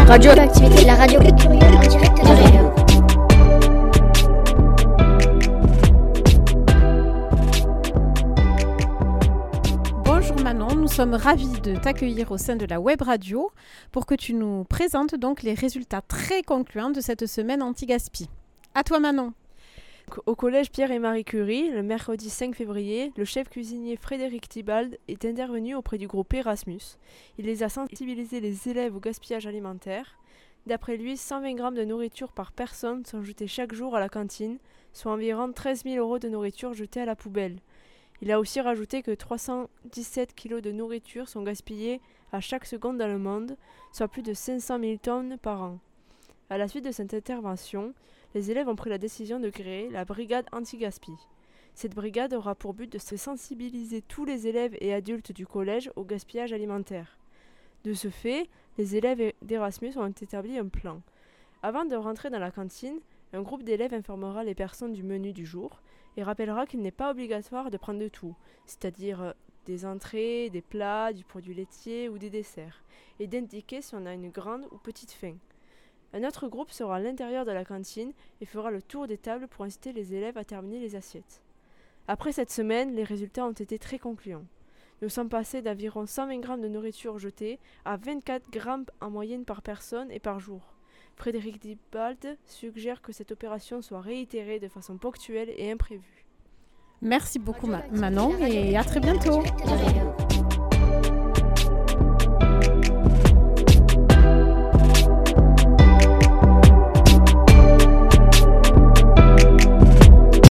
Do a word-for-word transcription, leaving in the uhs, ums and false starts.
Radioactivité, la radio plurielle en direct de Réunion. Bonjour Manon, nous sommes ravis de t'accueillir au sein de la web radio pour que tu nous présentes donc les résultats très concluants de cette semaine anti-gaspi. À toi Manon. Au collège Pierre et Marie Curie, le mercredi cinq février, le chef cuisinier Frédéric Thibald est intervenu auprès du groupe Erasmus. Il les a sensibilisés les élèves au gaspillage alimentaire. D'après lui, cent vingt grammes de nourriture par personne sont jetés chaque jour à la cantine, soit environ treize mille euros de nourriture jetée à la poubelle. Il a aussi rajouté que trois cent dix-sept kilos de nourriture sont gaspillés à chaque seconde dans le monde, soit plus de cinq cent mille tonnes par an. À la suite de cette intervention, les élèves ont pris la décision de créer la brigade anti-gaspi. Cette brigade aura pour but de sensibiliser tous les élèves et adultes du collège au gaspillage alimentaire. De ce fait, les élèves d'Erasmus ont établi un plan. Avant de rentrer dans la cantine, un groupe d'élèves informera les personnes du menu du jour et rappellera qu'il n'est pas obligatoire de prendre de tout, c'est-à-dire des entrées, des plats, du produit laitier ou des desserts, et d'indiquer si on a une grande ou petite faim. Un autre groupe sera à l'intérieur de la cantine et fera le tour des tables pour inciter les élèves à terminer les assiettes. Après cette semaine, les résultats ont été très concluants. Nous sommes passés d'environ cent vingt grammes de nourriture jetée à vingt-quatre grammes en moyenne par personne et par jour. Frédéric Thibald suggère que cette opération soit réitérée de façon ponctuelle et imprévue. Merci beaucoup Ma- Manon et à très bientôt.